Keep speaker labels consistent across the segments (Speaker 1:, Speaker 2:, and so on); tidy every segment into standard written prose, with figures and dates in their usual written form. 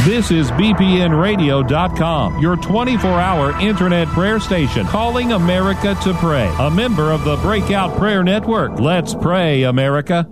Speaker 1: This is BPNradio.com, your 24-hour internet prayer station, calling America to pray. A member of the Breakout Prayer Network. Let's pray, America.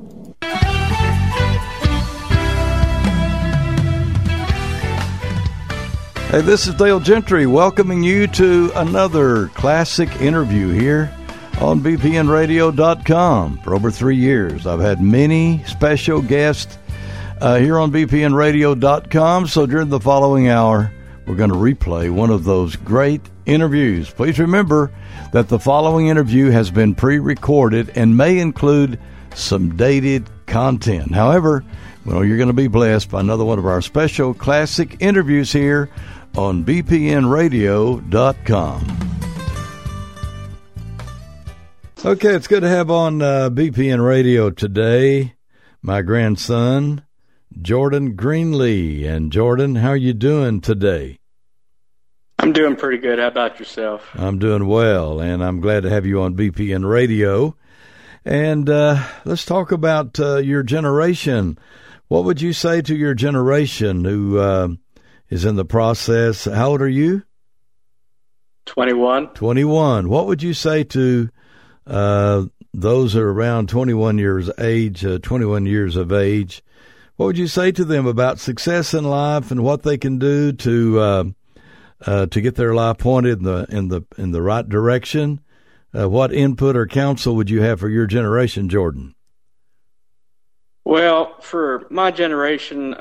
Speaker 2: Hey, this is Dale Gentry welcoming you to another classic interview here on BPNradio.com. For over 3 years, I've had many special guests here on BPNradio.com. So during the following hour, we're going to replay one of those great interviews. Please remember that the following interview has been pre-recorded and may include some dated content. However, well, you're going to be blessed by another one of our special classic interviews here on BPNradio.com. Okay, it's good to have on BPN Radio today my grandson, Jordan Greenlee. And Jordan, how are you doing today?
Speaker 3: I'm doing pretty good. How about yourself?
Speaker 2: I'm doing well, and I'm glad to have you on BPN Radio. And let's talk about your generation. What would you say to your generation who is in the process? How old are you?
Speaker 3: 21.
Speaker 2: 21. What would you say to those who are around 21 years of age? What would you say to them about success in life and what they can do to get their life pointed in the right direction? What input or counsel would you have for your generation, Jordan?
Speaker 3: Well, for my generation,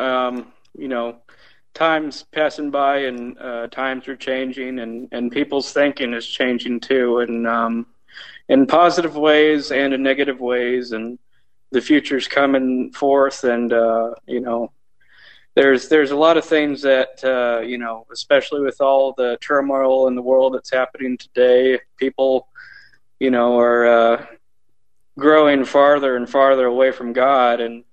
Speaker 3: time's passing by and times are changing and people's thinking is changing too, and in positive ways and in negative ways, and the future's coming forth, and there's a lot of things that especially with all the turmoil in the world that's happening today, people are growing farther and farther away from God, and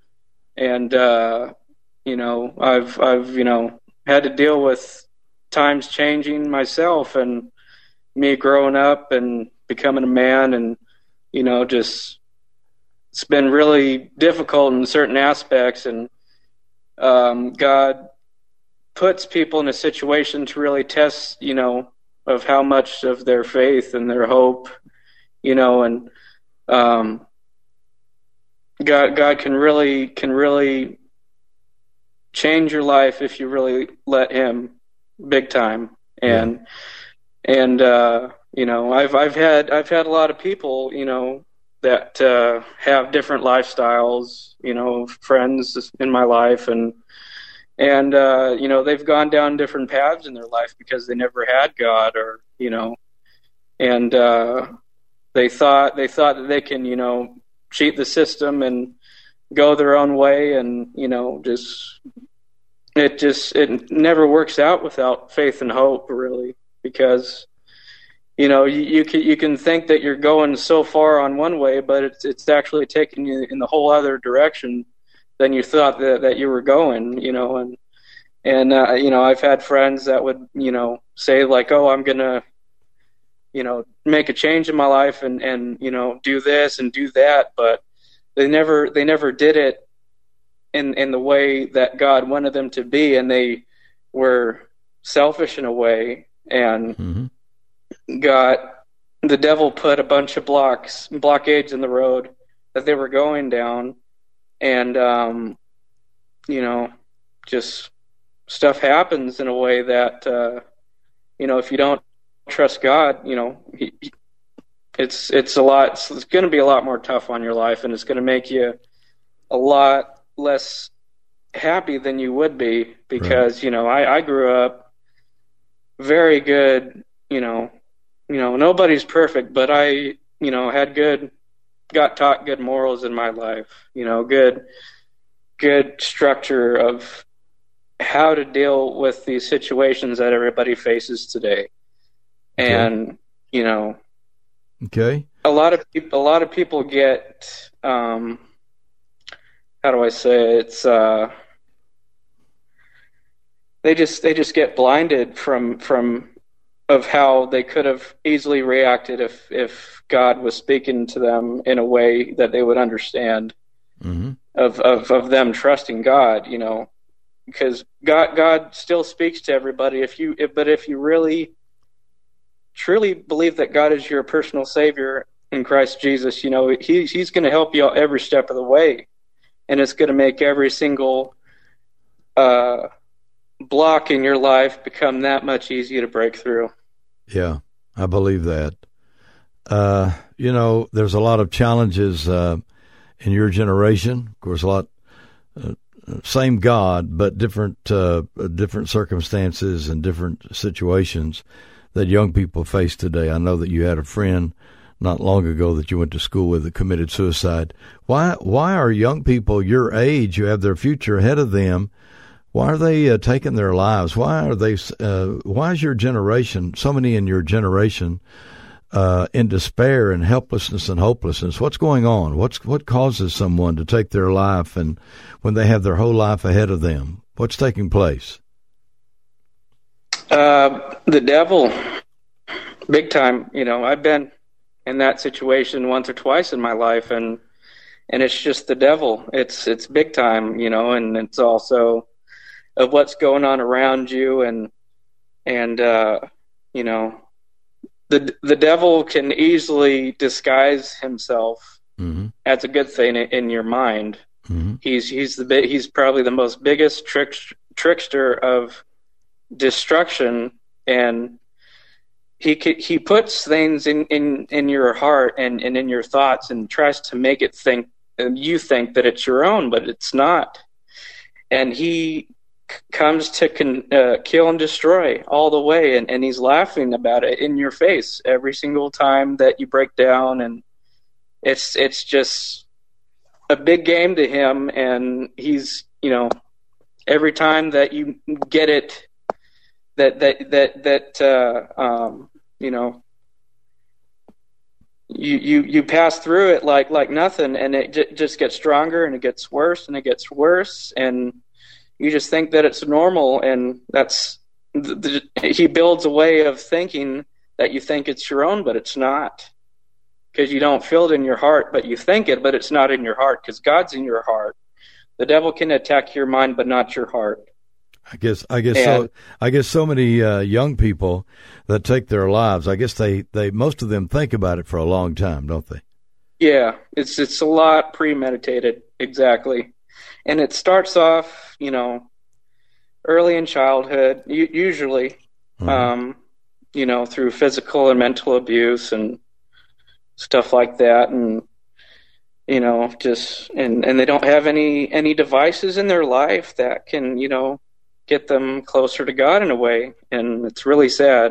Speaker 3: I've had to deal with times changing myself, and me growing up and becoming a man, and just it's been really difficult in certain aspects, and God puts people in a situation to really test of how much of their faith and their hope, and God can really change your life if you really let Him, big time. And I've had a lot of people that have different lifestyles, friends in my life, and they've gone down different paths in their life because they never had God, or and they thought that they can cheat the system and go their own way, and it never works out without faith and hope, really, because you can think that you're going so far on one way, but it's actually taking you in the whole other direction than you thought that you were going, and I've had friends that would say like, oh, I'm gonna make a change in my life and do this and do that, but they never did it in the way that God wanted them to be, and they were selfish in a way, and the devil put a bunch of blockades in the road that they were going down, and just stuff happens in a way that if you don't trust God, it's going to be a lot more tough on your life, and it's going to make you a lot less happy than you would be, because right. I grew up very good, nobody's perfect, but I got taught good morals in my life, good structure of how to deal with these situations that everybody faces today. Okay. And
Speaker 2: okay,
Speaker 3: a lot of people get how do I say it? It's they just get blinded from of how they could have easily reacted if God was speaking to them in a way that they would understand, of them trusting God, because God still speaks to everybody. If you really truly believe that God is your personal Savior in Christ Jesus, you know, He's going to help you out every step of the way, and it's going to make every single block in your life become that much easier to break through.
Speaker 2: Yeah, I believe that. You know, there's a lot of challenges in your generation. Of course, a lot. Same God, but different circumstances and different situations that young people face today. I know that you had a friend not long ago that you went to school with that committed suicide. Why are young people your age, who have their future ahead of them, why are they taking their lives? Why is your generation, so many in your generation, in despair and helplessness and hopelessness? What's going on? What causes someone to take their life, and when they have their whole life ahead of them? What's taking place?
Speaker 3: The devil, big time. You know, I've been in that situation once or twice in my life, and it's just the devil. It's big time, you know, and it's also of what's going on around you, and you know, the devil can easily disguise himself as a good thing in your mind. Mm-hmm. He's probably the most biggest trickster of destruction, and he puts things in your heart and in your thoughts, and tries to make it think, and you think that it's your own, but it's not. And he comes to kill and destroy all the way, and he's laughing about it in your face every single time that you break down, and it's just a big game to him. And he's, you know, every time that you get it, you know, you pass through it like nothing, and it just gets stronger, and it gets worse, and it gets worse, and you just think that it's normal. And that's he builds a way of thinking that you think it's your own, but it's not, because you don't feel it in your heart, but you think it, but it's not in your heart, because God's in your heart. The devil can attack your mind, but not your heart.
Speaker 2: I guess so many young people that take their lives, I guess they most of them think about it for a long time, don't they?
Speaker 3: Yeah, it's a lot premeditated, exactly. And it starts off, you know, early in childhood, usually, you know, through physical and mental abuse and stuff like that. And, you know, just, and they don't have any devices in their life that can, you know, get them closer to God in a way. And it's really sad.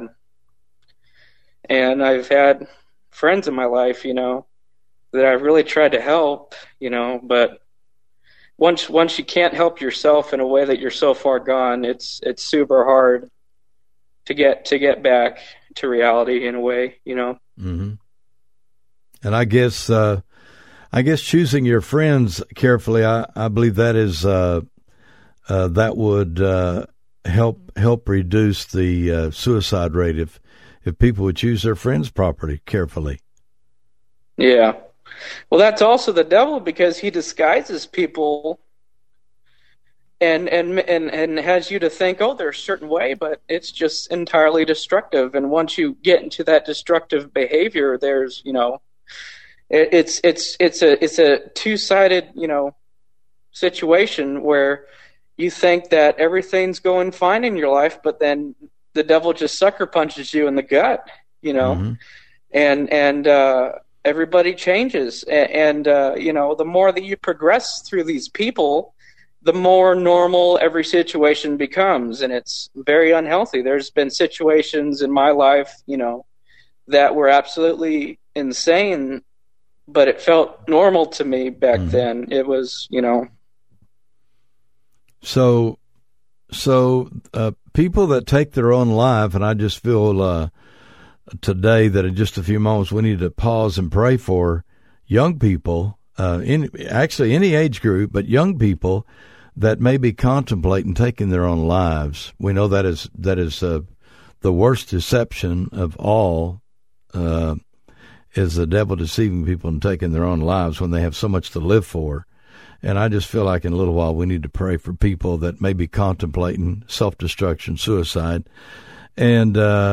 Speaker 3: And I've had friends in my life, you know, that I've really tried to help, you know, but once you can't help yourself in a way that you're so far gone, it's super hard to get back to reality in a way, you know.
Speaker 2: Mm-hmm. And I guess choosing your friends carefully, I believe that is that would help reduce the suicide rate if people would choose their friends properly, carefully.
Speaker 3: Yeah. Well, that's also the devil, because he disguises people and has you to think, oh, they're a certain way, but it's just entirely destructive. And once you get into that destructive behavior, there's, you know, it's a two-sided, you know, situation where you think that everything's going fine in your life, but then the devil just sucker punches you in the gut, you know, and everybody changes. And you know, the more that you progress through these people, the more normal every situation becomes, and it's very unhealthy. There's been situations in my life, you know, that were absolutely insane, but it felt normal to me back then. It was, you know.
Speaker 2: So people that take their own life, and I just feel today that in just a few moments we need to pause and pray for young people, actually any age group, but young people that may be contemplating taking their own lives. We know that is the worst deception of all, is the devil deceiving people and taking their own lives when they have so much to live for. And I just feel like in a little while we need to pray for people that may be contemplating self-destruction, suicide. And,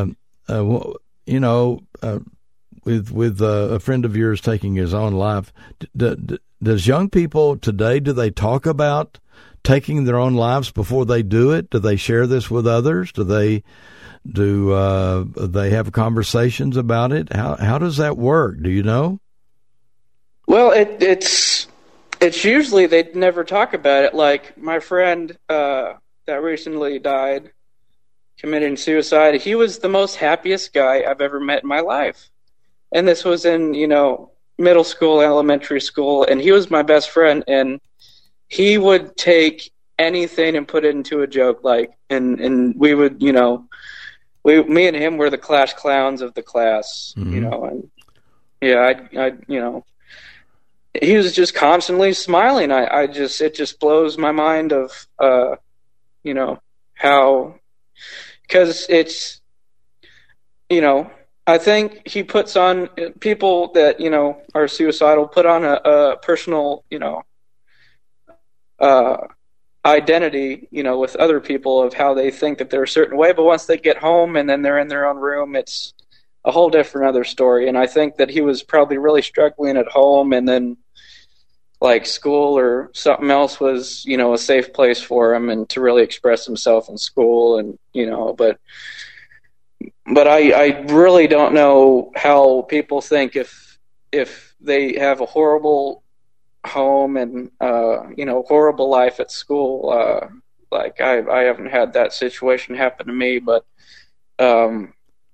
Speaker 2: with a friend of yours taking his own life, does young people today, do they talk about taking their own lives before they do it? Do they share this with others? Do they have conversations about it? How does that work? Do you know?
Speaker 3: Well, it's usually they never talk about it. Like my friend that recently died, committing suicide, he was the most happiest guy I've ever met in my life. And this was in, middle school, elementary school, and he was my best friend, and he would take anything and put it into a joke, and we would, me and him were the class clowns of the class, and he was just constantly smiling. It just blows my mind of, how, because it's, I think he puts on people that, are suicidal, put on a personal, identity, with other people of how they think that they're a certain way. But once they get home and then they're in their own room, it's a whole different other story. And I think that he was probably really struggling at home, and then like school or something else was, a safe place for him and to really express himself in school. And, but I really don't know how people think if they have a horrible home and, horrible life at school. I haven't had that situation happen to me, but, I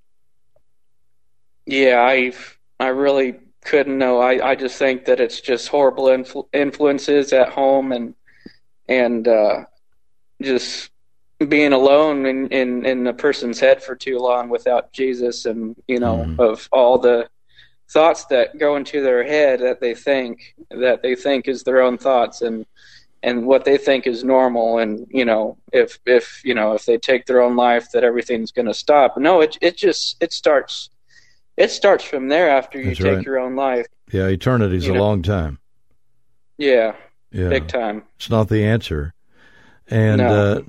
Speaker 3: really couldn't know. I just think that it's just horrible influences at home and just being alone in a person's head for too long without Jesus, and, of all the thoughts that go into their head that they think is their own thoughts, and what they think is normal. And, if they take their own life, that everything's going to stop. No, it starts from there after you take your own life. Yeah.
Speaker 2: Eternity's a long time.
Speaker 3: Yeah. Big time.
Speaker 2: It's not the answer. And,
Speaker 3: no.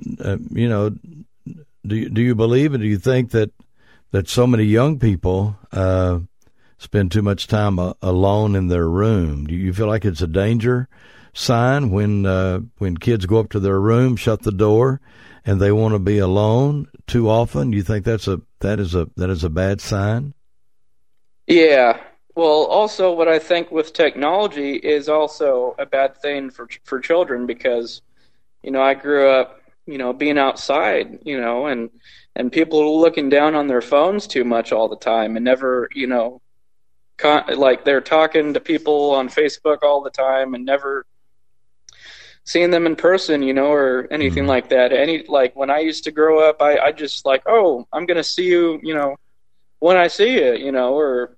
Speaker 2: Do you believe and do you think that so many young people spend too much time alone in their room? Do you feel like it's a danger sign when kids go up to their room, shut the door, and they want to be alone too often? Do you think that is a bad sign?
Speaker 3: Yeah. Well, also what I think with technology is also a bad thing for children, because I grew up, being outside, and people are looking down on their phones too much all the time, and never, like they're talking to people on Facebook all the time and never seeing them in person, or anything like that. Like when I used to grow up, I just like, oh, I'm going to see you, when I see you, or,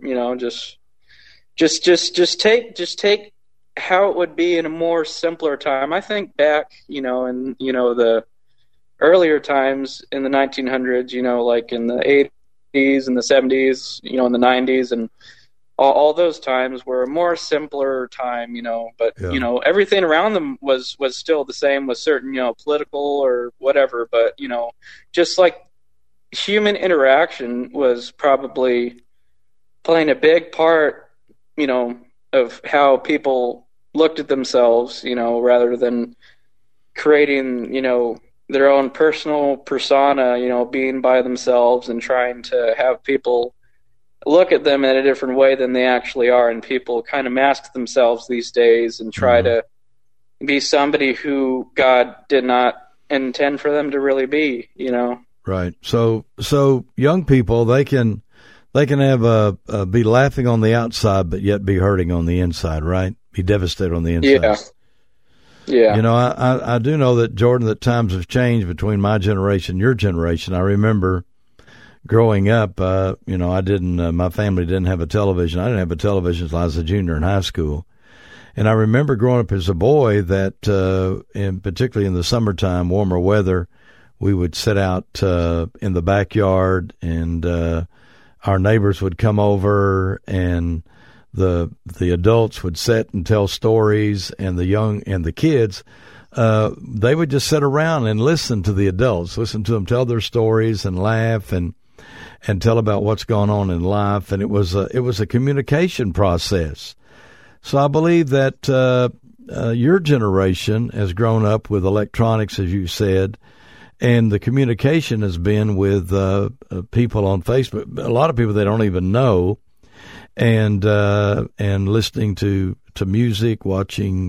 Speaker 3: just take how it would be in a more simpler time. I think back, in, the earlier times in the 1900s, like in the 80s and the 70s, in the 90s, and all those times were a more simpler time, but, everything around them was still the same, with certain, political or whatever. But, just like human interaction was probably playing a big part, of how people looked at themselves, rather than creating, their own personal persona, being by themselves and trying to have people look at them in a different way than they actually are. And people kind of mask themselves these days and try to be somebody who God did not intend for them to really be,
Speaker 2: Right. So young people, they can have be laughing on the outside, but yet be hurting on the inside, right? Be devastated on the inside.
Speaker 3: Yeah.
Speaker 2: I do know that, Jordan, that times have changed between my generation and your generation. I remember growing up, my family didn't have a television. I didn't have a television until I was a junior in high school. And I remember growing up as a boy that, particularly in the summertime, warmer weather, we would sit out in the backyard, and our neighbors would come over, and the adults would sit and tell stories, and the young and the kids, they would just sit around and listen to the adults, listen to them tell their stories and laugh and tell about what's going on in life. And it was a communication process. So I believe that your generation has grown up with electronics, as you said, and the communication has been with people on Facebook, a lot of people they don't even know, and listening to music, watching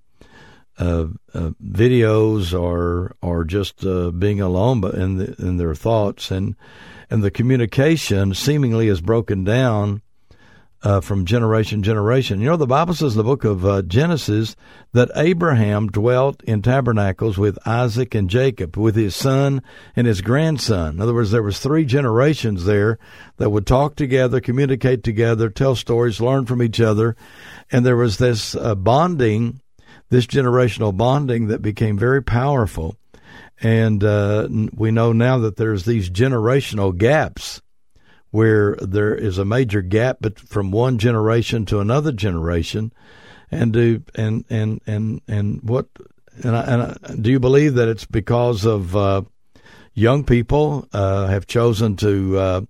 Speaker 2: videos, or just being alone in their thoughts, and the communication seemingly is broken down from generation to generation. You know, the Bible says in the book of Genesis that Abraham dwelt in tabernacles with Isaac and Jacob, with his son and his grandson. In other words, there was 3 generations there that would talk together, communicate together, tell stories, learn from each other. And there was this bonding, this generational bonding that became very powerful. And we know now that there's these generational gaps where there is a major gap from one generation to another generation, and do you believe that it's because of young people have chosen to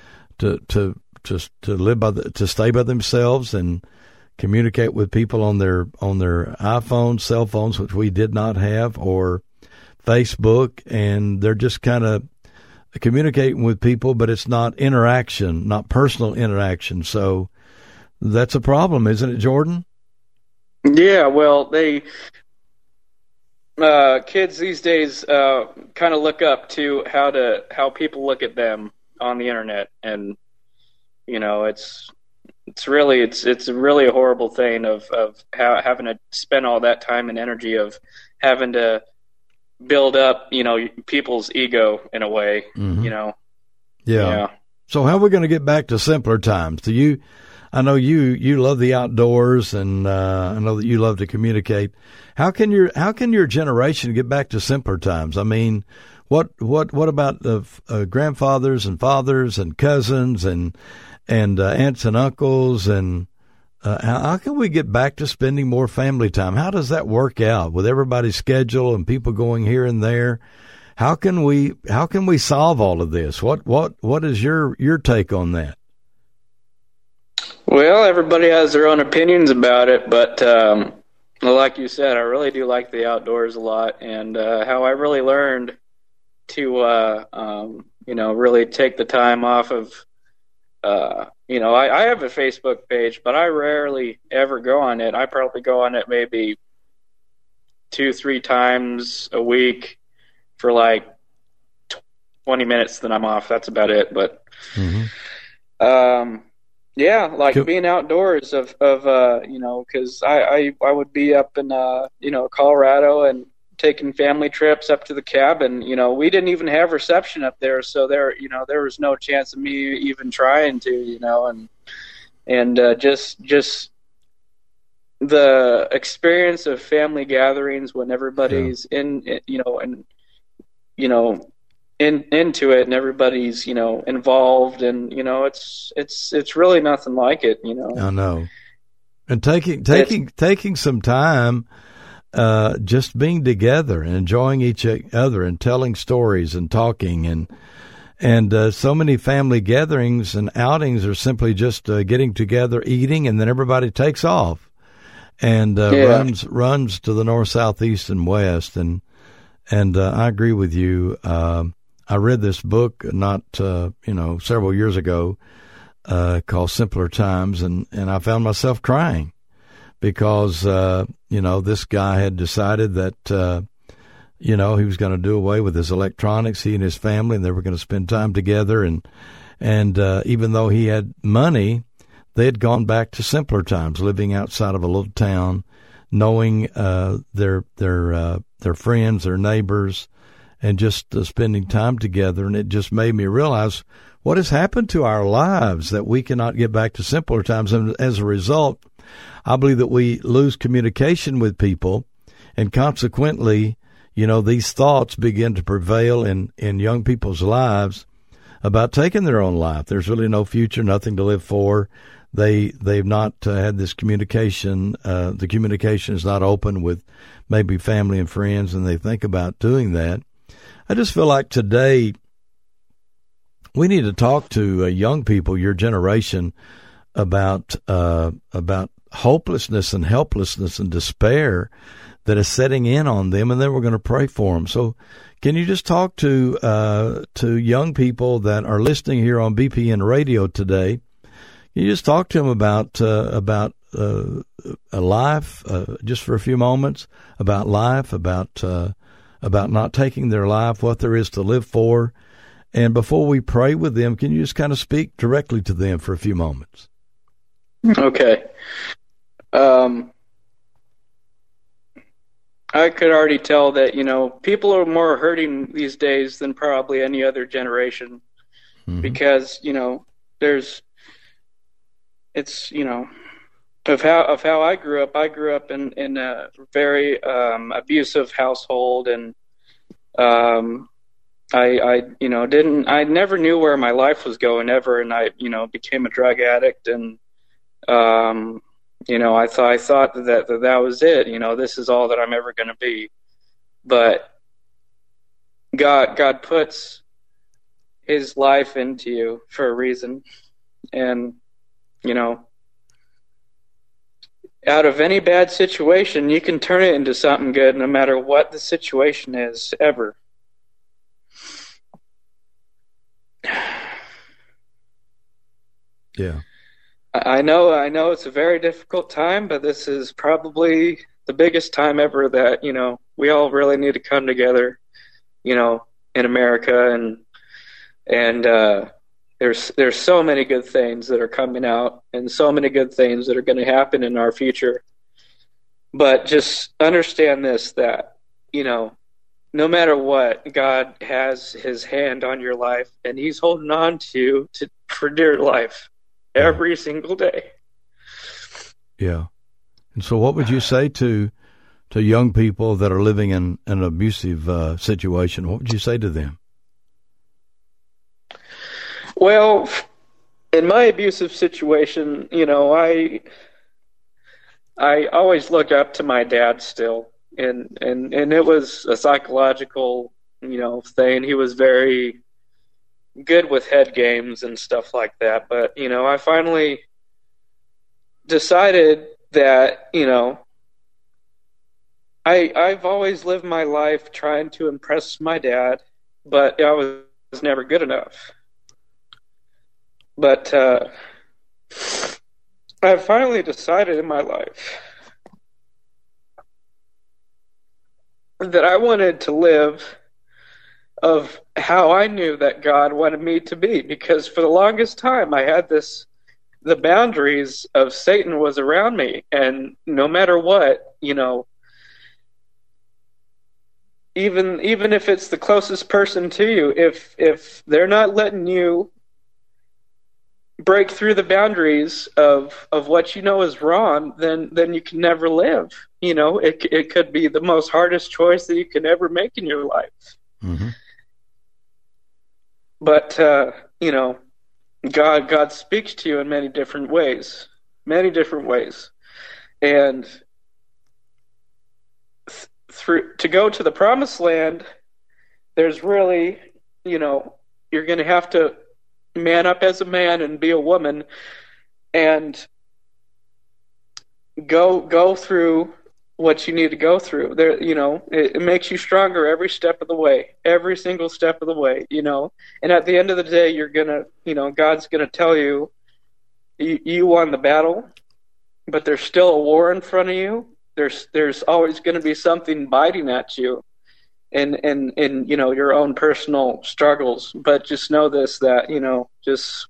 Speaker 2: live to stay by themselves and communicate with people on their iPhones, cell phones, which we did not have, or Facebook, and they're just kind of communicating with people, but it's not interaction, not personal interaction. So that's a problem, isn't it, Jordan?
Speaker 3: Yeah, well, kids these days kind of look up to how people look at them on the internet, and you know, it's really a horrible thing of having to spend all that time and energy of having to build up, you know, people's ego in a way, you know. Yeah.
Speaker 2: So how are we going to get back to simpler times? I know you love the outdoors, and I know that you love to communicate. How can your generation get back to simpler times? I mean, what about the grandfathers and fathers and cousins and aunts and uncles, and how can we get back to spending more family time? How does that work out with everybody's schedule and people going here and there? How can we solve all of this? What is your take on that?
Speaker 3: Well, everybody has their own opinions about it, but like you said, I really do like the outdoors a lot, and how I really learned to you know, really take the time off of you know, I have a Facebook page, but I rarely ever go on it. I probably go on it maybe 2-3 times a week for like 20 minutes, then I'm off. That's about it. But yeah, like being outdoors of you know, because I would be up in you know, Colorado and taking family trips up to the cabin. You know, we didn't even have reception up there, so there was no chance of me even trying to, you know, and just the experience of family gatherings when everybody's in, you know, and you know, into it, and everybody's, you know, involved, and you know, it's really nothing like it, you know.
Speaker 2: I know. And taking some time, just being together and enjoying each other and telling stories and talking, and so many family gatherings and outings are simply just getting together, eating, and then everybody takes off and runs to the north, south, east, and west. And I agree with you. I read this book not several years ago called Simpler Times, and I found myself crying because this guy had decided that he was going to do away with his electronics, he and his family, and they were going to spend time together. And even though he had money, they had gone back to simpler times, living outside of a little town, knowing their friends, their neighbors, and just spending time together. And it just made me realize what has happened to our lives that we cannot get back to simpler times. And as a result, I believe that we lose communication with people, and consequently, these thoughts begin to prevail in young people's lives about taking their own life. There's really no future, nothing to live for. they've not had this communication. The communication is not open with maybe family and friends, and they think about doing that. I just feel like today we need to talk to young people, your generation, about hopelessness and helplessness and despair that is setting in on them, and then we're going to pray for them. So can you just talk to young people that are listening here on BPN Radio today? Can you just talk to them about a life, just for a few moments, about life, about not taking their life, what there is to live for? And before we pray with them, can you just kind of speak directly to them for a few moments?
Speaker 3: Okay. I could already tell that, people are more hurting these days than probably any other generation, because, of how I grew up. I grew up in a very abusive household, and I never knew where my life was going ever, and I became a drug addict, and I thought that was it. This is all that I'm ever going to be. But God puts His life into you for a reason, and out of any bad situation, you can turn it into something good, no matter what the situation is, ever.
Speaker 2: Yeah.
Speaker 3: I know it's a very difficult time, but this is probably the biggest time ever that, we all really need to come together, in America, and there's so many good things that are coming out, and so many good things that are going to happen in our future. But just understand this, that, no matter what, God has His hand on your life, and He's holding on to you for dear life. Every single day.
Speaker 2: Yeah. And so what would you say to young people that are living in an abusive situation? What would you say to them?
Speaker 3: Well, in my abusive situation, I always look up to my dad still. And it was a psychological, thing. He was very good with head games and stuff like that, but I finally decided that I've always lived my life trying to impress my dad, but I was never good enough. But I finally decided in my life that I wanted to live of how I knew that God wanted me to be, because for the longest time I had the boundaries of Satan was around me, and no matter what, even if it's the closest person to you, if they're not letting you break through the boundaries of what is wrong, then you can never live. It could be the most hardest choice that you can ever make in your life.
Speaker 2: Mm-hmm.
Speaker 3: But, God speaks to you in many different ways. And to go to the promised land, there's really, you're going to have to man up as a man and be a woman and go through what you need to go through. There, it makes you stronger every step of the way, every single step of the way, and at the end of the day, you're gonna, God's gonna tell you, you won the battle, but there's still a war in front of you. There's always going to be something biting at you in your own personal struggles. But just know this, that, just,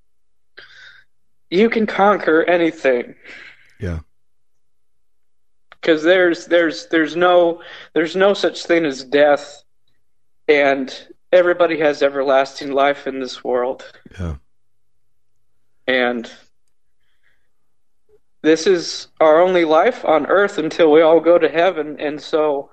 Speaker 3: you can conquer anything.
Speaker 2: Yeah.
Speaker 3: Because there's no such thing as death, and everybody has everlasting life in this world.
Speaker 2: Yeah.
Speaker 3: And this is our only life on earth until we all go to heaven, and so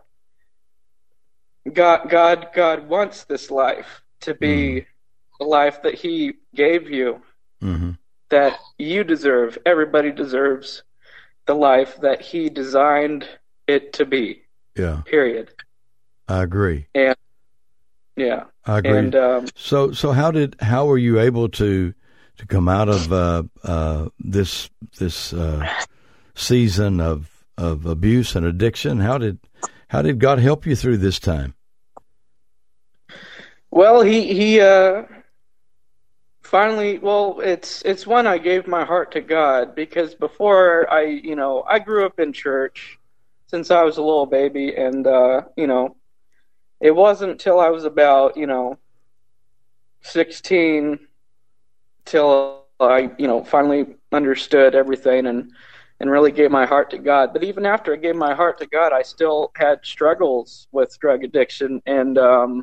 Speaker 3: God wants this life to be the life that He gave you.
Speaker 2: Mm-hmm.
Speaker 3: that you deserve. Everybody deserves the life that he designed it to be.
Speaker 2: Yeah.
Speaker 3: Period.
Speaker 2: I agree.
Speaker 3: And yeah,
Speaker 2: I agree.
Speaker 3: And
Speaker 2: so how were you able to come out of this season of abuse and addiction? How did God help you through this time?
Speaker 3: Well, he finally. Well, it's when I gave my heart to God, because before I grew up in church since I was a little baby, and it wasn't until I was about 16 till I finally understood everything and really gave my heart to God. But even after I gave my heart to God, I still had struggles with drug addiction, and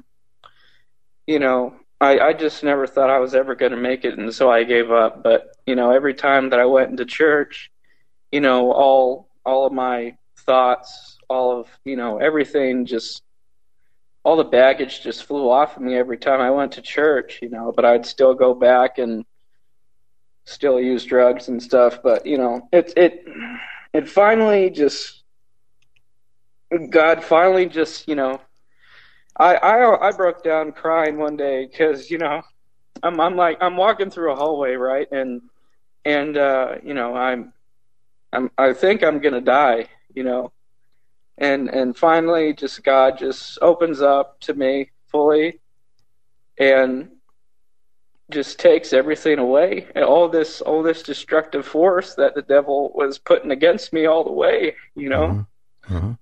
Speaker 3: I just never thought I was ever going to make it, and so I gave up. But every time that I went into church, all of my thoughts, all of everything, just all the baggage just flew off of me every time I went to church. But I'd still go back and still use drugs and stuff. But it finally just, God finally just I broke down crying one day, because I'm walking through a hallway, right, and I think I'm gonna die, and finally just God just opens up to me fully and just takes everything away, and all this destructive force that the devil was putting against me all the way,
Speaker 2: Mm-hmm. Mm-hmm.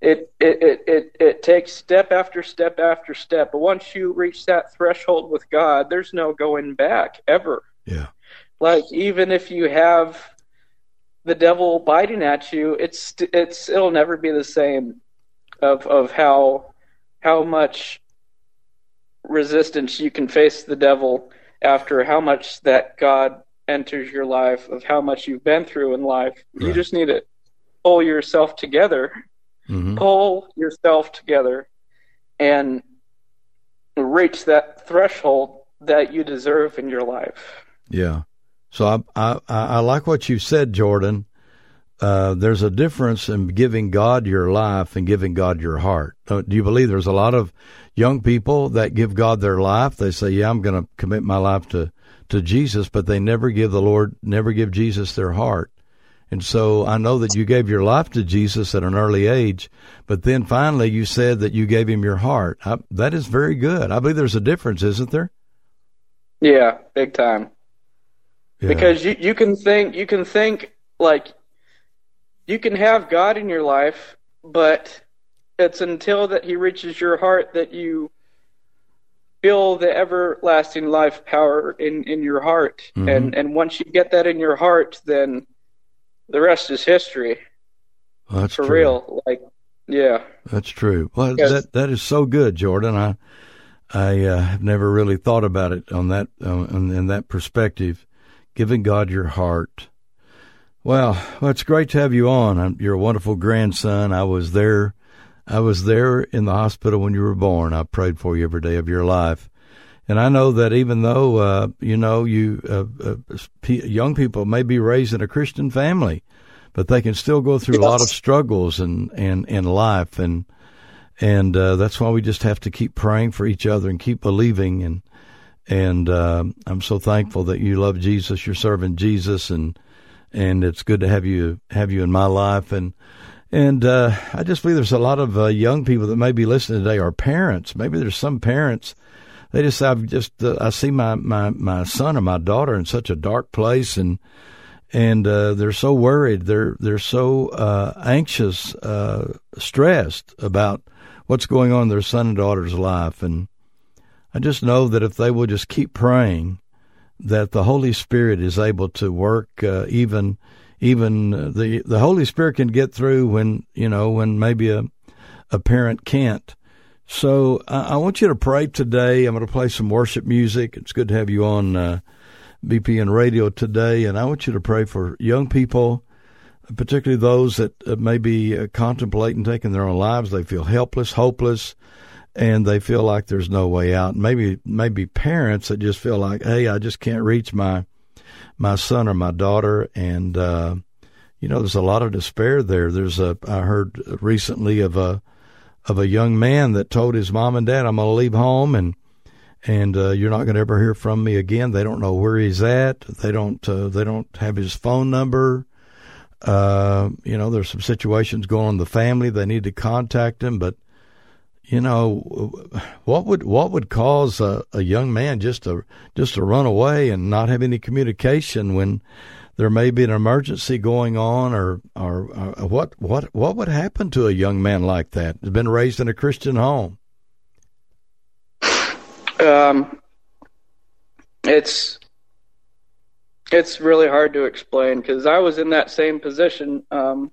Speaker 3: It takes step after step after step, but once you reach that threshold with God, there's no going back ever.
Speaker 2: Yeah.
Speaker 3: Like, even if you have the devil biting at you, it'll never be the same of how much resistance you can face the devil after how much that God enters your life, of how much you've been through in life. Right. You just need to pull yourself together.
Speaker 2: Mm-hmm.
Speaker 3: Pull yourself together and reach that threshold that you deserve in your life.
Speaker 2: Yeah. So I like what you said, Jordan. There's a difference in giving God your life and giving God your heart. Do you believe there's a lot of young people that give God their life? They say, yeah, I'm going to commit my life to Jesus, but they never give Jesus their heart. And so I know that you gave your life to Jesus at an early age, but then finally you said that you gave him your heart. That is very good. I believe there's a difference, isn't there?
Speaker 3: Yeah, big time.
Speaker 2: Yeah.
Speaker 3: Because you can think like you can have God in your life, but it's until that he reaches your heart that you feel the everlasting life power in your heart. Mm-hmm. And once you get that in your heart, then the rest is history.
Speaker 2: Well, that's
Speaker 3: for
Speaker 2: true.
Speaker 3: Real. Like, yeah.
Speaker 2: That's true. Well, that is so good, Jordan. I have never really thought about it on that in that perspective, giving God your heart. Well, it's great to have you on. You're a wonderful grandson. I was there in the hospital when you were born. I prayed for you every day of your life. And I know that even though, young people may be raised in a Christian family, but they can still go through a lot of struggles in life. And that's why we just have to keep praying for each other and keep believing. And I'm so thankful that you love Jesus. You're serving Jesus, and it's good to have you in my life. And I just believe there's a lot of young people that may be listening today, or parents. Maybe there's some parents. They just say, I see my son or my daughter in such a dark place, and they're so worried. They're so anxious, stressed about what's going on in their son and daughter's life. And I just know that if they will just keep praying, that the Holy Spirit is able to work. Even the Holy Spirit can get through when maybe a parent can't. So I want you to pray today. I'm going to play some worship music. It's good to have you on BPN Radio today. And I want you to pray for young people, particularly those that may be contemplating taking their own lives. They feel helpless, hopeless, and they feel like there's no way out. Maybe parents that just feel like, hey, I just can't reach my my son or my daughter, and there's a lot of despair there. I heard recently of a young man that told his mom and dad, "I'm going to leave home, and you're not going to ever hear from me again." They don't know where he's at. They don't have his phone number. There's some situations going on in the family. They need to contact him, but what would cause a young man just to run away and not have any communication when there may be an emergency going on, or what would happen to a young man like that who's been raised in a Christian home?
Speaker 3: It's really hard to explain, because I was in that same position. I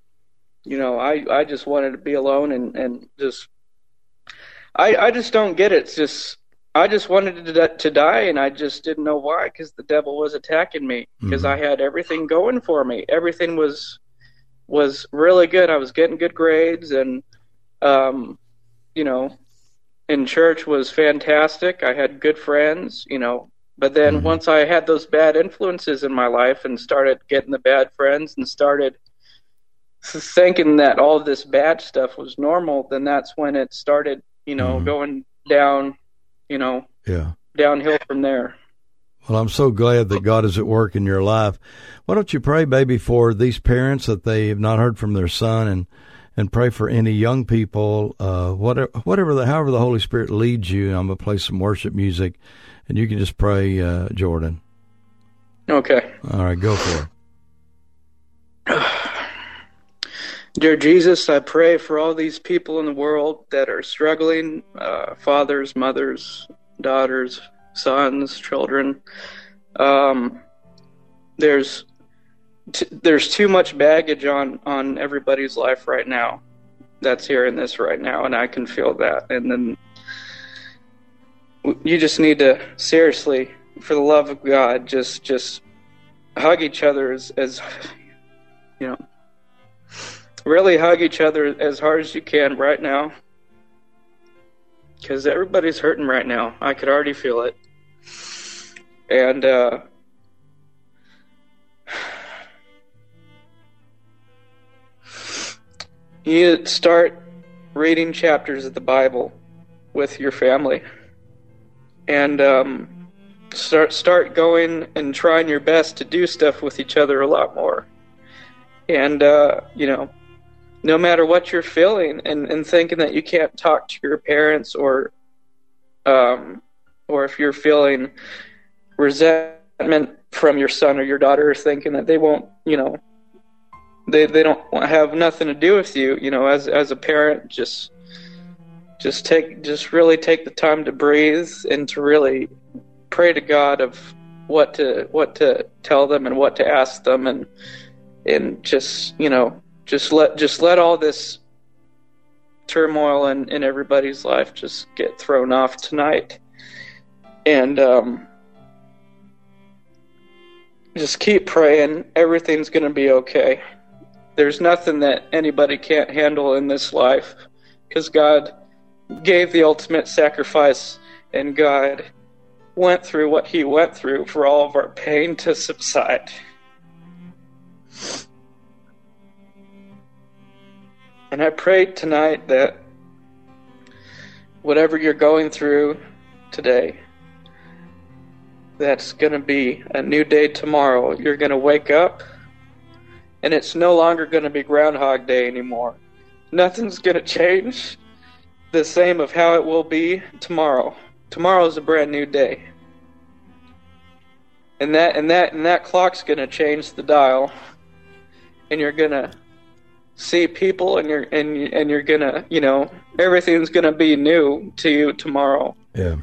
Speaker 3: just wanted to be alone and just, I just don't get it. It's just, I just wanted to die, and I just didn't know why, because the devil was attacking me, because I had everything going for me. Everything was really good. I was getting good grades, and, in church was fantastic. I had good friends, but then once I had those bad influences in my life and started getting the bad friends and started thinking that all of this bad stuff was normal, then that's when it started, going down, downhill from there.
Speaker 2: Well, I'm so glad that God is at work in your life. Why don't you pray, baby, for these parents that they have not heard from their son, and pray for any young people, however the Holy Spirit leads you. I'm going to play some worship music, and you can just pray, Jordan.
Speaker 3: Okay.
Speaker 2: All right, go for it.
Speaker 3: Dear Jesus, I pray for all these people in the world that are struggling, fathers, mothers, daughters, sons, children. There's too much baggage on everybody's life right now that's hearing this right now, and I can feel that. And then you just need to, seriously, for the love of God, just hug each other as really hug each other as hard as you can right now, because everybody's hurting right now. I could already feel it. And you start reading chapters of the Bible with your family, and start going and trying your best to do stuff with each other a lot more. And no matter what you're feeling and thinking that you can't talk to your parents, or if you're feeling resentment from your son or your daughter, thinking that they won't, they don't have nothing to do with you, as a parent, just really take the time to breathe and to really pray to God of what to tell them and what to ask them, and just let all this turmoil in everybody's life just get thrown off tonight, and just keep praying. Everything's going to be okay. There's nothing that anybody can't handle in this life, because God gave the ultimate sacrifice, and God went through what he went through for all of our pain to subside. And I pray tonight that whatever you're going through today, that's going to be a new day tomorrow. You're going to wake up, and it's no longer going to be Groundhog Day anymore. Nothing's going to change the same of how it will be tomorrow. Tomorrow's a brand new day. And that clock's going to change the dial, and you're going to see people, and you're going to, everything's going to be new to you tomorrow.
Speaker 2: Yeah.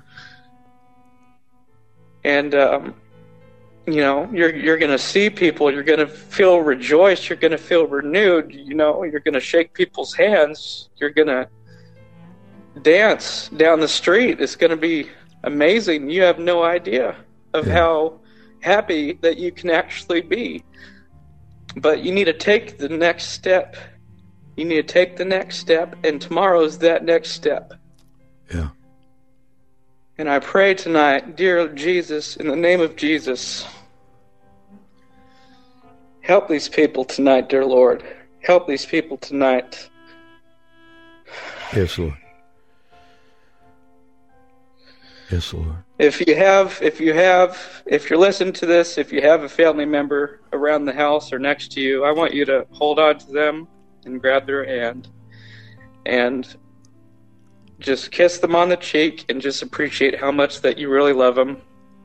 Speaker 3: And you're going to see people, you're going to feel rejoiced, you're going to feel renewed, you're going to shake people's hands, you're going to dance down the street. It's going to be amazing. You have no idea of how happy that you can actually be. But you need to take the next step. You need to take the next step, and tomorrow's that next step.
Speaker 2: Yeah.
Speaker 3: And I pray tonight, dear Jesus, in the name of Jesus, Help these people tonight, dear Lord. Help these people tonight.
Speaker 2: Yes, Lord. Yes, Lord.
Speaker 3: If you're listening to this, if you have a family member around the house or next to you, I want you to hold on to them and grab their hand and just kiss them on the cheek and just appreciate how much that you really love them.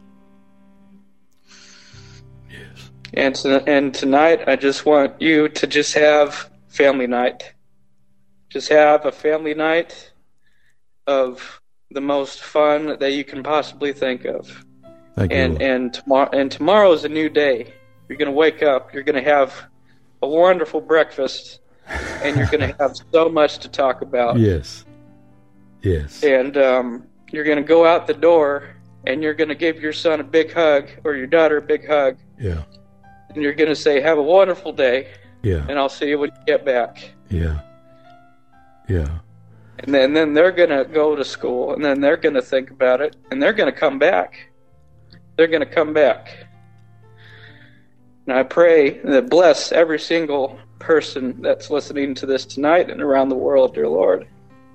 Speaker 2: Yes.
Speaker 3: And tonight, I just want you to just have family night. Just have a family night of the most fun that you can possibly think of.
Speaker 2: Thank you, Lord.
Speaker 3: And tomorrow is a new day. You're going to wake up. You're going to have a wonderful breakfast, and you're going to have so much to talk about.
Speaker 2: Yes. Yes.
Speaker 3: And you're going to go out the door, and you're going to give your son a big hug or your daughter a big hug.
Speaker 2: Yeah.
Speaker 3: And you're going to say, "Have a wonderful day."
Speaker 2: Yeah.
Speaker 3: And I'll see you when you get back.
Speaker 2: Yeah. Yeah.
Speaker 3: And then they're going to go to school, and then they're going to think about it, and they're going to come back. They're going to come back. And I pray that bless every single person that's listening to this tonight and around the world, dear Lord.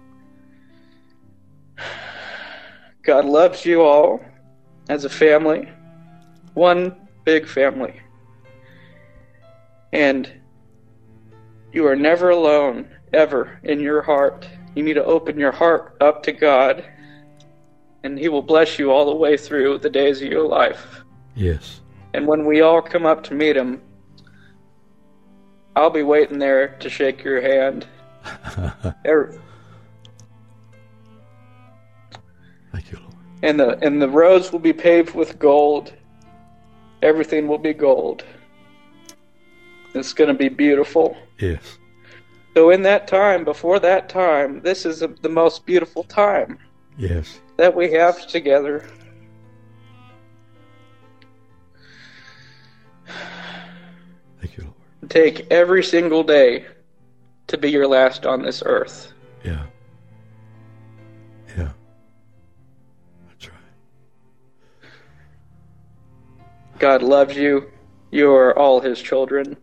Speaker 3: God loves you all as a family, one big family. And you are never alone, ever, in your heart. You need to open your heart up to God, and He will bless you all the way through the days of your life.
Speaker 2: Yes.
Speaker 3: And when we all come up to meet Him, I'll be waiting there to shake your hand.
Speaker 2: Thank you, Lord.
Speaker 3: And the roads will be paved with gold. Everything will be gold. It's going to be beautiful.
Speaker 2: Yes.
Speaker 3: So in that time, before that time, this is the most beautiful time.
Speaker 2: Yes.
Speaker 3: That we have together.
Speaker 2: Thank you, Lord.
Speaker 3: Take every single day to be your last on this earth.
Speaker 2: Yeah. Yeah. That's right.
Speaker 3: God loves you. You are all His children.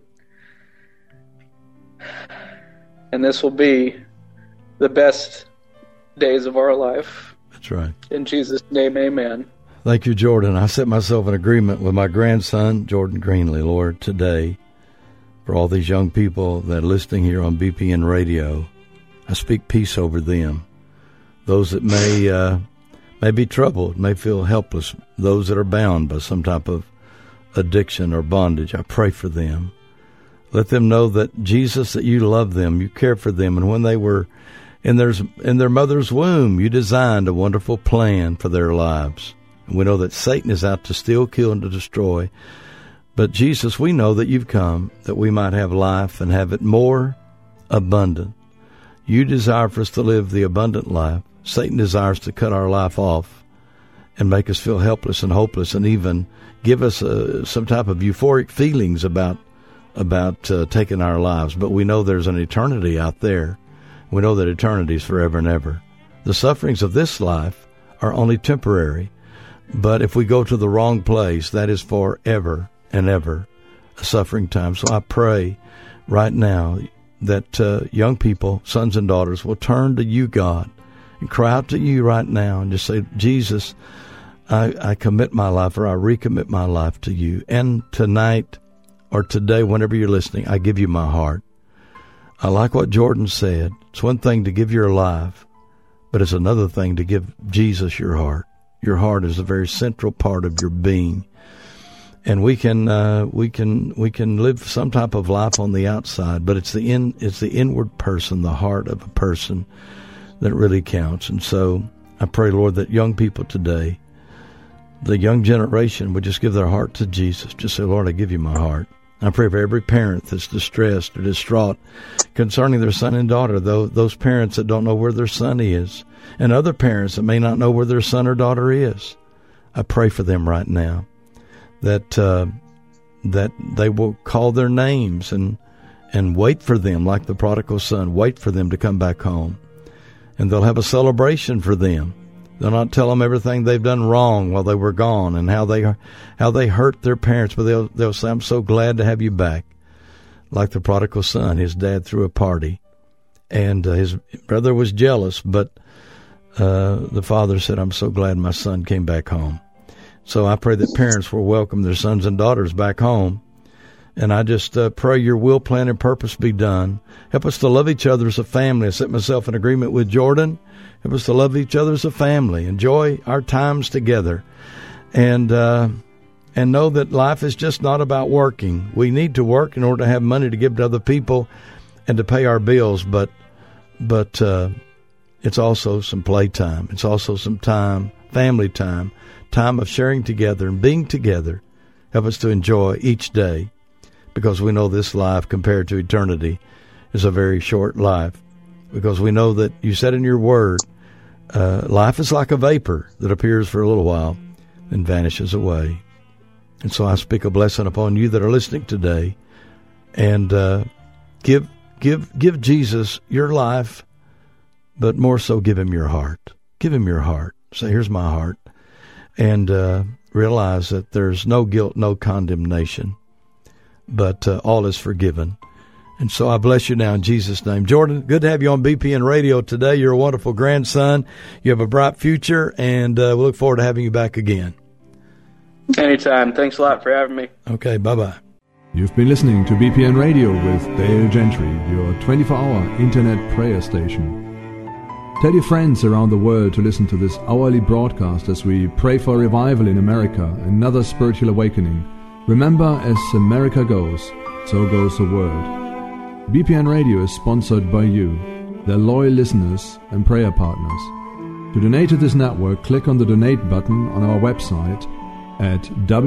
Speaker 3: And this will be the best days of our life.
Speaker 2: That's right.
Speaker 3: In Jesus' name, amen.
Speaker 2: Thank you, Jordan. I set myself in agreement with my grandson, Jordan Greenlee, Lord, today, for all these young people that are listening here on BPN Radio. I speak peace over them. Those that may be troubled, may feel helpless, those that are bound by some type of addiction or bondage, I pray for them. Let them know that Jesus, that you love them, you care for them, and when they were in their mother's womb, you designed a wonderful plan for their lives. And we know that Satan is out to steal, kill, and to destroy. But Jesus, we know that you've come that we might have life and have it more abundant. You desire for us to live the abundant life. Satan desires to cut our life off and make us feel helpless and hopeless, and even give us some type of euphoric feelings about taking our lives. But we know there's an eternity out there. We know that eternity is forever and ever. The sufferings of this life are only temporary. But if we go to the wrong place, that is forever and ever a suffering time. So I pray right now that young people, sons and daughters, will turn to you, God, and cry out to you right now and just say, Jesus, I commit my life, or I recommit my life to you. And tonight, or today, whenever you're listening, I give you my heart. I like what Jordan said. It's one thing to give your life, but it's another thing to give Jesus your heart. Your heart is a very central part of your being. And we can live some type of life on the outside, but it's the inward person, the heart of a person, that really counts. And so I pray, Lord, that young people today, the young generation, would just give their heart to Jesus. Just say, Lord, I give you my heart. I pray for every parent that's distressed or distraught concerning their son and daughter, those parents that don't know where their son is, and other parents that may not know where their son or daughter is. I pray for them right now, that they will call their names and wait for them like the prodigal son, wait for them to come back home. And they'll have a celebration for them. They'll not tell them everything they've done wrong while they were gone and how they hurt their parents, but they'll say, I'm so glad to have you back. like the prodigal son. His dad threw a party, and his brother was jealous, but the father said, I'm so glad my son came back home. So I pray that parents will welcome their sons and daughters back home. And I just pray your will, plan, and purpose be done. Help us to love each other as a family. I set myself in agreement with Jordan. Help us to love each other as a family. Enjoy our times together. And know that life is just not about working. We need to work in order to have money to give to other people and to pay our bills. But it's also some playtime. It's also some time, family time of sharing together and being together. Help us to enjoy each day, because we know this life compared to eternity is a very short life. Because we know that you said in your word, life is like a vapor that appears for a little while and vanishes away. And so I speak a blessing upon you that are listening today, and give Jesus your life, but more so give him your heart. Give him your heart. Say, here's my heart. And realize that there's no guilt, no condemnation, but all is forgiven. And so I bless you now in Jesus' name. Jordan, good to have you on BPN Radio today. You're a wonderful grandson. You have a bright future, and we look forward to having you back again.
Speaker 3: Anytime. Thanks a lot for having me.
Speaker 2: Okay, bye-bye.
Speaker 4: You've been listening to BPN Radio with Dale Gentry, your 24-hour internet prayer station. Tell your friends around the world to listen to this hourly broadcast as we pray for revival in America, another spiritual awakening. Remember, as America goes, so goes the world. BPN Radio is sponsored by you, their loyal listeners and prayer partners. To donate to this network, click on the donate button on our website at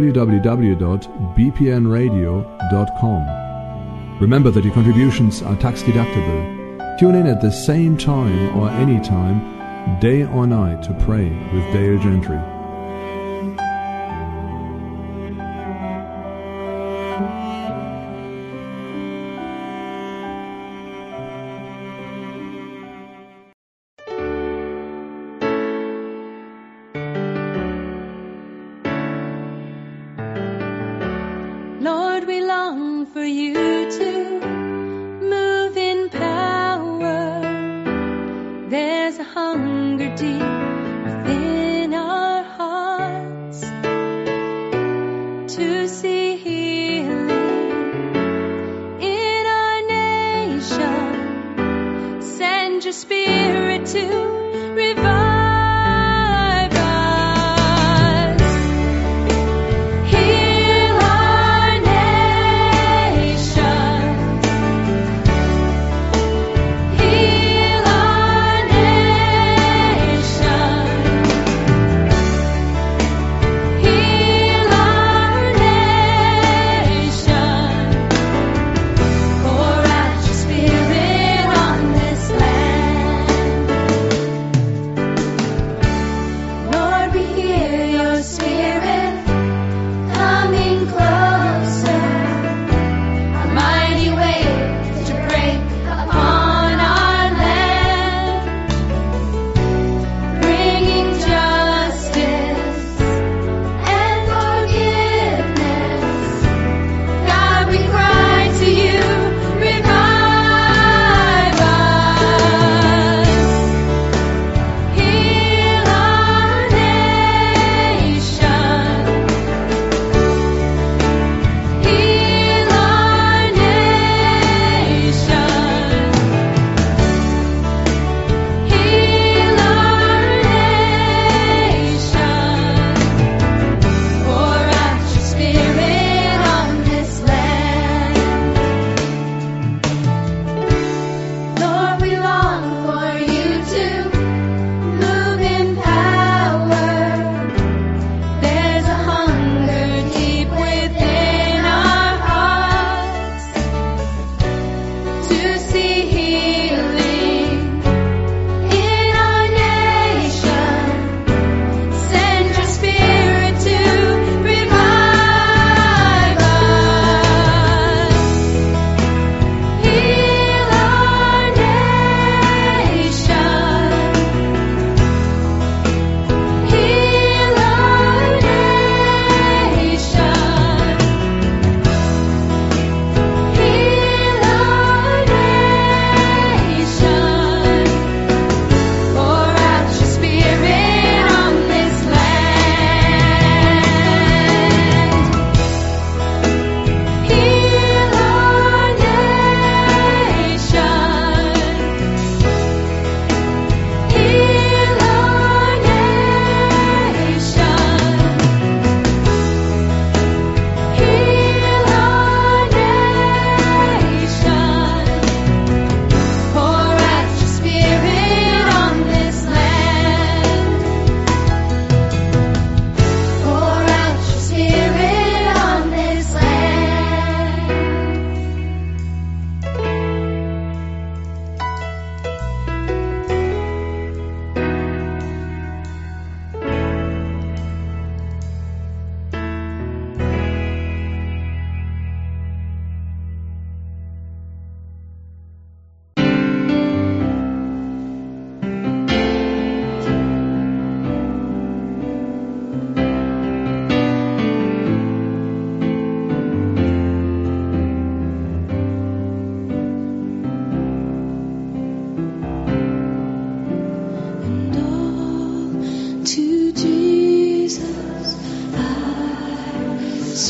Speaker 4: www.bpnradio.com. Remember that your contributions are tax deductible. Tune in at the same time or any time, day or night, to pray with Dale Gentry.
Speaker 5: Lord, we long for you to move in power. There's a hunger deep within our hearts to see healing in our nation. Send your spirit to revive. Heal our nation.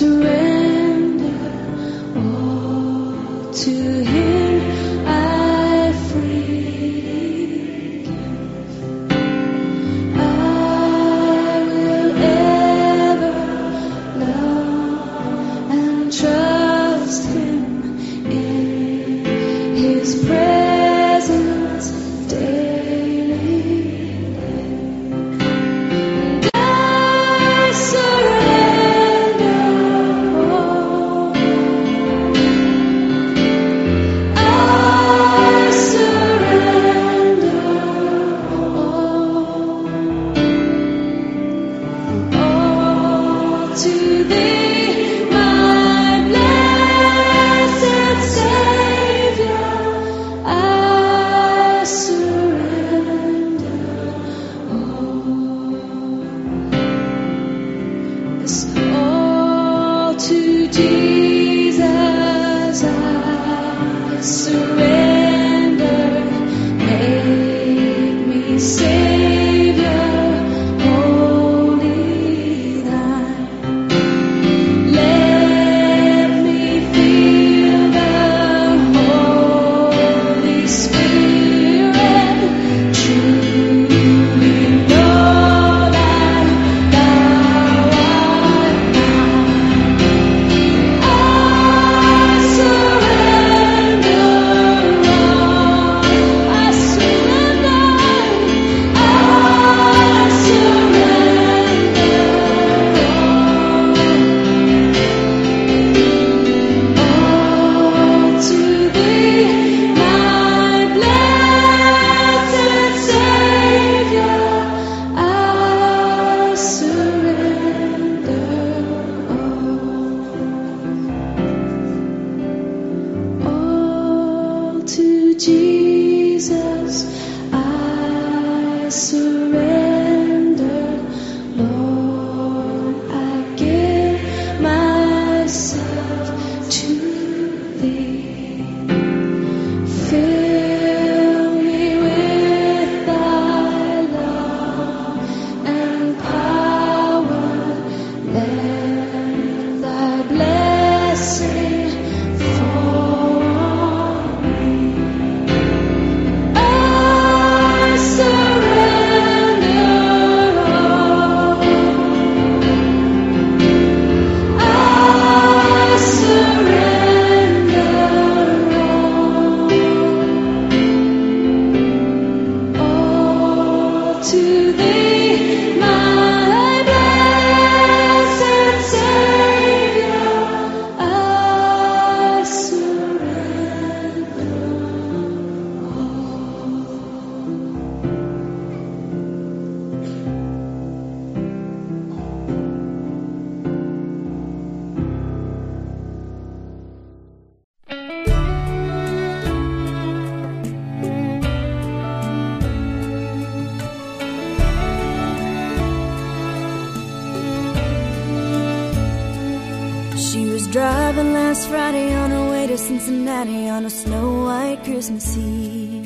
Speaker 6: Driving last Friday on her way to Cincinnati on a snow-white Christmas Eve.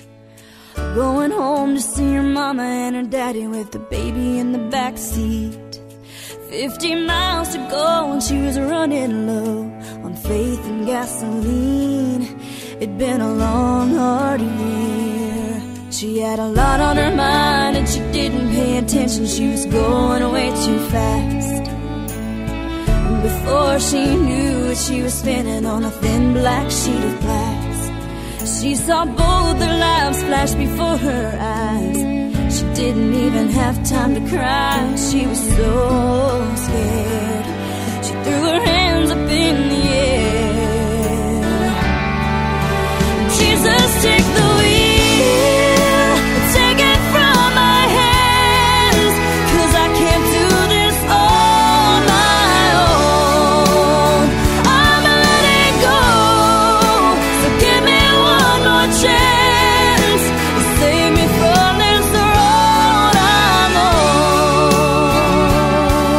Speaker 6: Going home to see her mama and her daddy with the baby in the back seat. 50 miles to go and she was running low on faith and gasoline. It'd been a long, hard year. She had a lot on her mind and she didn't pay attention. She was going way too fast. Before she knew it, she was spinning on a thin black sheet of glass. She saw both their lives flash before her eyes. She didn't even have time to cry. She was so scared. She threw her hands up in the air. Jesus, take the wheel, take it from my hands, 'cause I can't do this all my own. I'm letting go, so give me one more chance to save me from this road I'm on.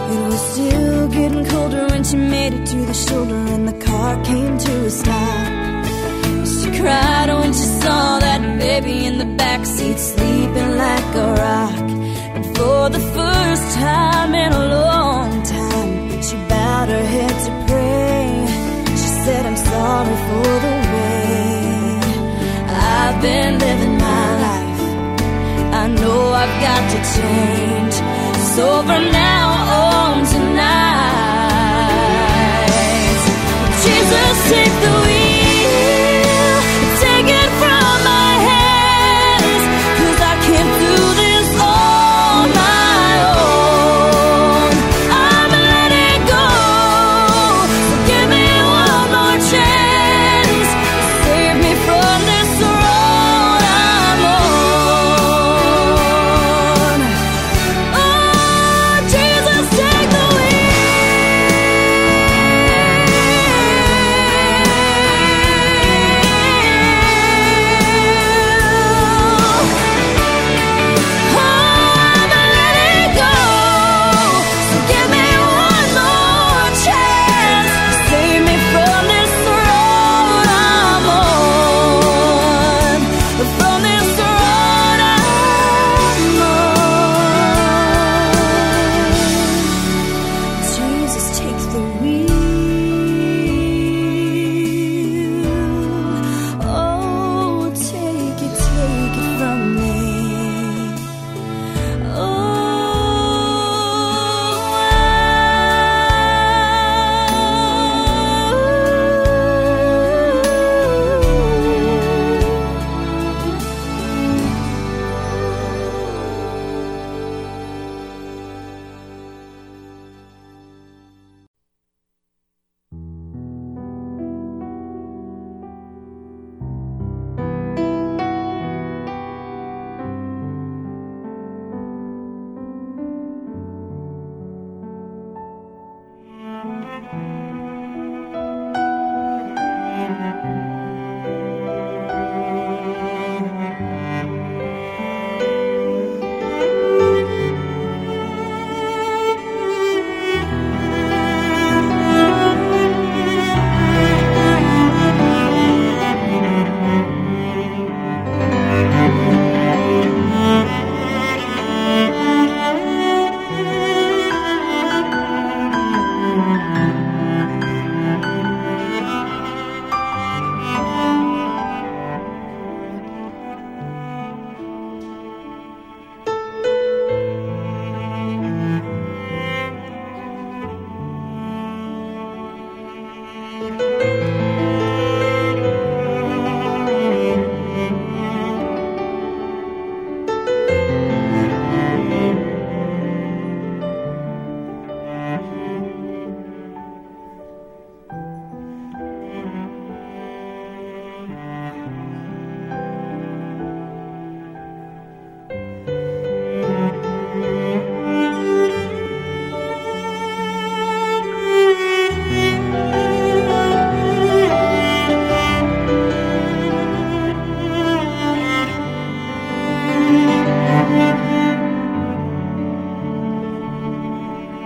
Speaker 6: It was still getting colder when she made it to the shoulder and the car came to a stop. She cried when she saw that baby in the backseat sleeping like a rock. And for the first time in a long time, she bowed her head to pray. She said, I'm sorry for the way I've been living my life. I know I've got to change. So from now